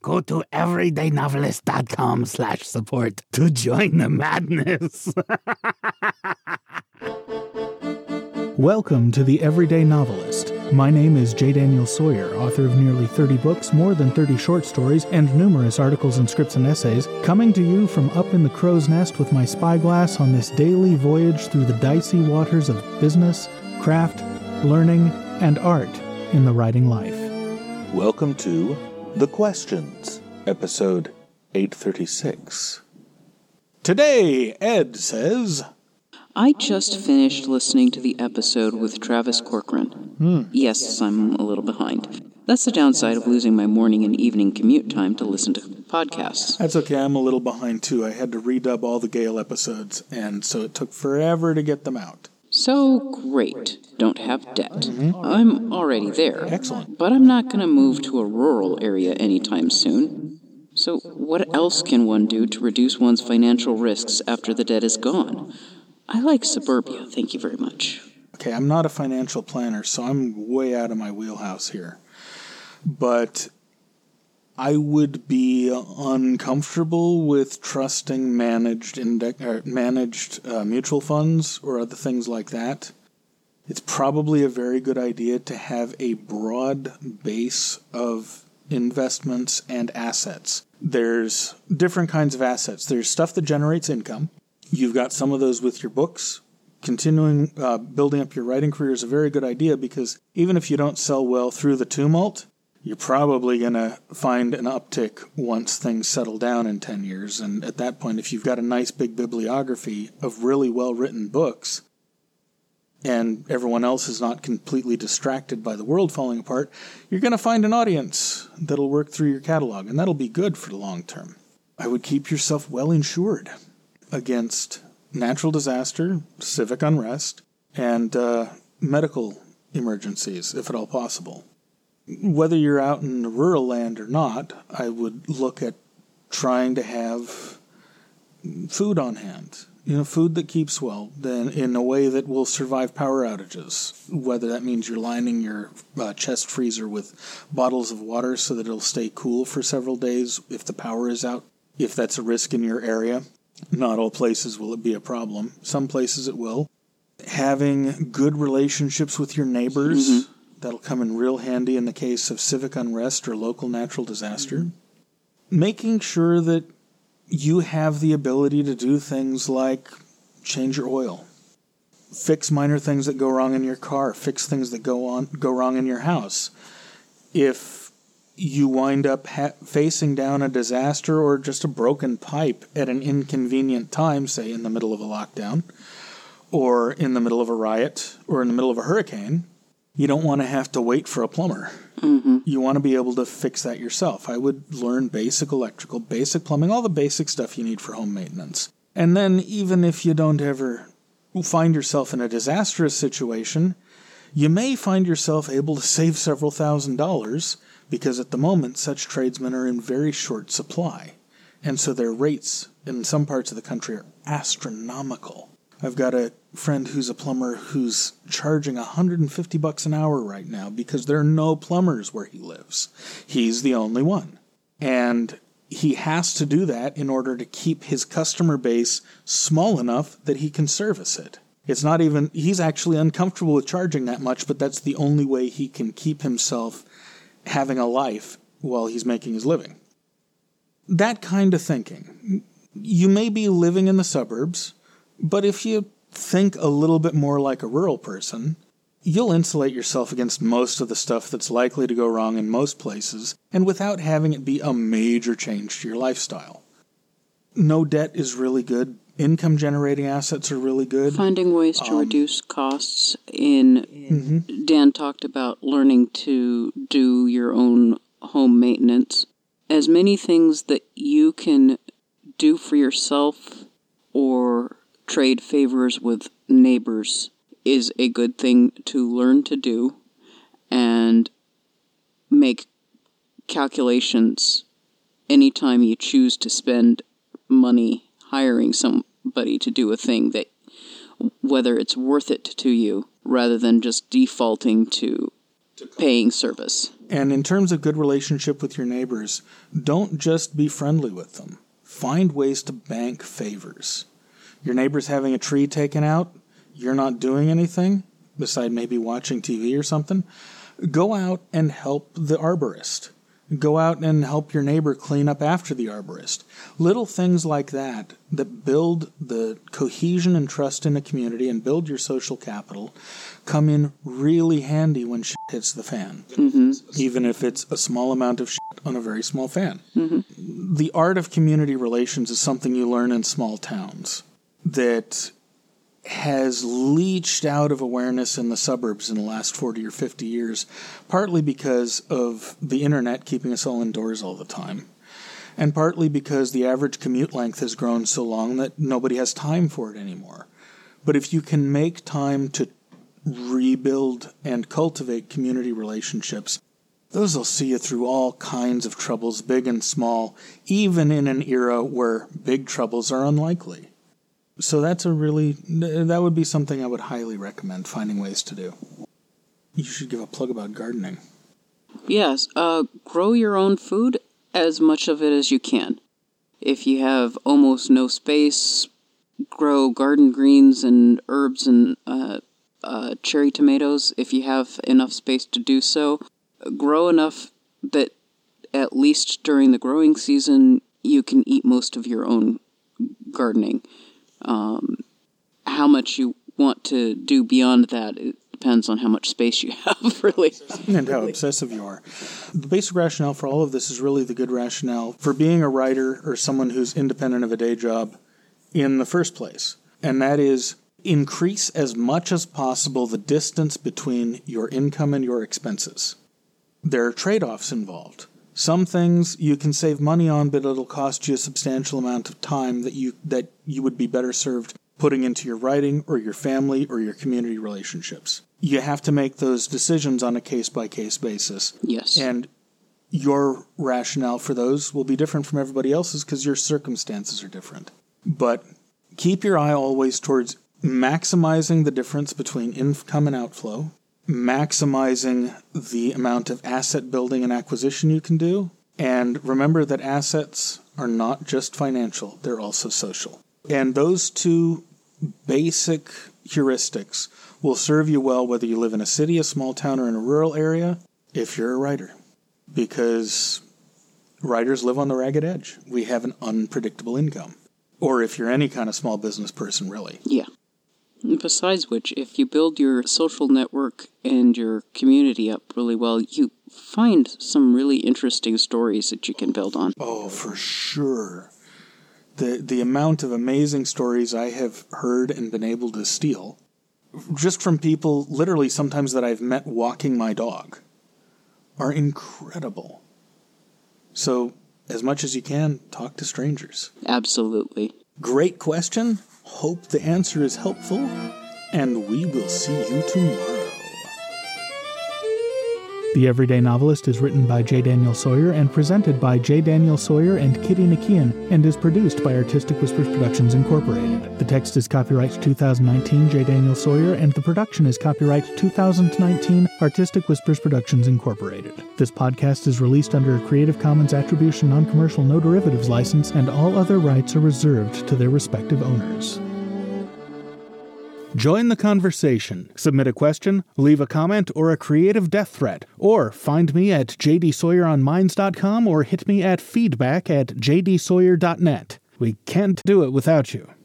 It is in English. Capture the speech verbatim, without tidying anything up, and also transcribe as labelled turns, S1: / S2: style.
S1: go to everydaynovelist.com slash support to join the madness.
S2: Welcome to The Everyday Novelist. My name is J. Daniel Sawyer, author of nearly thirty books, more than thirty short stories, and numerous articles and scripts and essays, coming to you from up in the crow's nest with my spyglass on this daily voyage through the dicey waters of business, craft, learning, and art in the writing life.
S3: Welcome to The Questions, episode eight thirty-six. Today, Ed says...
S4: I just finished listening to the episode with Travis Corcoran.
S3: Hmm.
S4: Yes, I'm a little behind. That's the downside of losing my morning and evening commute time to listen to podcasts.
S2: That's okay, I'm a little behind too. I had to redub all the Gale episodes, and so it took forever to get them out.
S4: So great. Don't have debt. Mm-hmm. I'm already there.
S2: Excellent.
S4: But I'm not going to move to a rural area anytime soon. So what else can one do to reduce one's financial risks after the debt is gone? I like suburbia, thank you very much.
S2: Okay, I'm not a financial planner, so I'm way out of my wheelhouse here. But I would be uncomfortable with trusting managed index, or managed uh, mutual funds or other things like that. It's probably a very good idea to have a broad base of investments and assets. There's different kinds of assets. There's stuff that generates income. You've got some of those with your books. Continuing uh, building up your writing career is a very good idea because even if you don't sell well through the tumult, you're probably going to find an uptick once things settle down in ten years. And at that point, if you've got a nice big bibliography of really well-written books and everyone else is not completely distracted by the world falling apart, you're going to find an audience that'll work through your catalog, and that'll be good for the long term. I would keep yourself well insured against natural disaster, civic unrest, and uh, medical emergencies, if at all possible. Whether you're out in the rural land or not, I would look at trying to have food on hand. You know, food that keeps well, then in a way that will survive power outages. Whether that means you're lining your uh, chest freezer with bottles of water so that it'll stay cool for several days if the power is out, if that's a risk in your area. Not all places will it be a problem. Some places it will. Having good relationships with your neighbors, mm-hmm. that'll come in real handy in the case of civic unrest or local natural disaster. Mm-hmm. Making sure that you have the ability to do things like change your oil, fix minor things that go wrong in your car, fix things that go on go wrong in your house. If you wind up ha- facing down a disaster or just a broken pipe at an inconvenient time, say in the middle of a lockdown, or in the middle of a riot, or in the middle of a hurricane, you don't want to have to wait for a plumber. Mm-hmm. You want to be able to fix that yourself. I would learn basic electrical, basic plumbing, all the basic stuff you need for home maintenance. And then even if you don't ever find yourself in a disastrous situation, you may find yourself able to save several thousand dollars because at the moment, such tradesmen are in very short supply, and so their rates in some parts of the country are astronomical. I've got a friend who's a plumber who's charging one hundred fifty bucks an hour right now because there are no plumbers where he lives. He's the only one. And he has to do that in order to keep his customer base small enough that he can service it. It's not even, he's actually uncomfortable with charging that much, but that's the only way he can keep himself having a life while he's making his living. That kind of thinking. You may be living in the suburbs, but if you think a little bit more like a rural person, you'll insulate yourself against most of the stuff that's likely to go wrong in most places, and without having it be a major change to your lifestyle. No debt is really good. Income-generating assets are really good.
S4: Finding ways to um, reduce costs. In mm-hmm. Dan talked about learning to do your own home maintenance. As many things that you can do for yourself or trade favors with neighbors is a good thing to learn to do and make calculations anytime you choose to spend money hiring somebody to do a thing, that whether it's worth it to you rather than just defaulting to paying service.
S2: And in terms of good relationship with your neighbors, don't just be friendly with them. Find ways to bank favors. Your neighbor's having a tree taken out, you're not doing anything, beside maybe watching T V or something. Go out and help the arborist. Go out and help your neighbor clean up after the arborist. Little things like that that build the cohesion and trust in a community and build your social capital come in really handy when shit hits the fan.
S4: Mm-hmm.
S2: Even if it's a small amount of shit on a very small fan.
S4: Mm-hmm.
S2: The art of community relations is something you learn in small towns that has leached out of awareness in the suburbs in the last forty or fifty years, partly because of the internet keeping us all indoors all the time, and partly because the average commute length has grown so long that nobody has time for it anymore. But if you can make time to rebuild and cultivate community relationships, those will see you through all kinds of troubles, big and small, even in an era where big troubles are unlikely. So that's a really, that would be something I would highly recommend, finding ways to do. You should give a plug about gardening.
S4: Yes, uh, grow your own food, as much of it as you can. If you have almost no space, grow garden greens and herbs and uh, uh, cherry tomatoes. If you have enough space to do so, grow enough that at least during the growing season, you can eat most of your own gardening. Um, how much you want to do beyond that, it depends on how much space you have, really.
S2: And how obsessive you are. The basic rationale for all of this is really the good rationale for being a writer or someone who's independent of a day job in the first place. And that is, increase as much as possible the distance between your income and your expenses. There are trade-offs involved. Some things you can save money on, but it'll cost you a substantial amount of time that you that you would be better served putting into your writing or your family or your community relationships. You have to make those decisions on a case-by-case basis.
S4: Yes.
S2: And your rationale for those will be different from everybody else's because your circumstances are different. But keep your eye always towards maximizing the difference between income and outflow, maximizing the amount of asset building and acquisition you can do, and remember that assets are not just financial, they're also social. And those two basic heuristics will serve you well whether you live in a city, a small town, or in a rural area if you're a writer. Because writers live on the ragged edge. We have an unpredictable income. Or if you're any kind of small business person, really.
S4: Yeah. Besides which, if you build your social network and your community up really well, you find some really interesting stories that you can build on.
S2: Oh, for sure. The the amount of amazing stories I have heard and been able to steal, just from people literally sometimes that I've met walking my dog, are incredible. So, as much as you can, talk to strangers.
S4: Absolutely.
S2: Great question. Hope the answer is helpful, and we will see you tomorrow.
S1: The Everyday Novelist is written by J. Daniel Sawyer and presented by J. Daniel Sawyer and Kitty Nakian, and is produced by Artistic Whispers Productions Incorporated. The text is copyright two thousand nineteen J. Daniel Sawyer, and the production is copyright two thousand nineteen Artistic Whispers Productions Incorporated. This podcast is released under a Creative Commons Attribution Non-Commercial No Derivatives license, and all other rights are reserved to their respective owners. Join the conversation. Submit a question, leave a comment, or a creative death threat. Or find me at j d sawyer on minds dot com or hit me at feedback at j d sawyer dot net. We can't do it without you.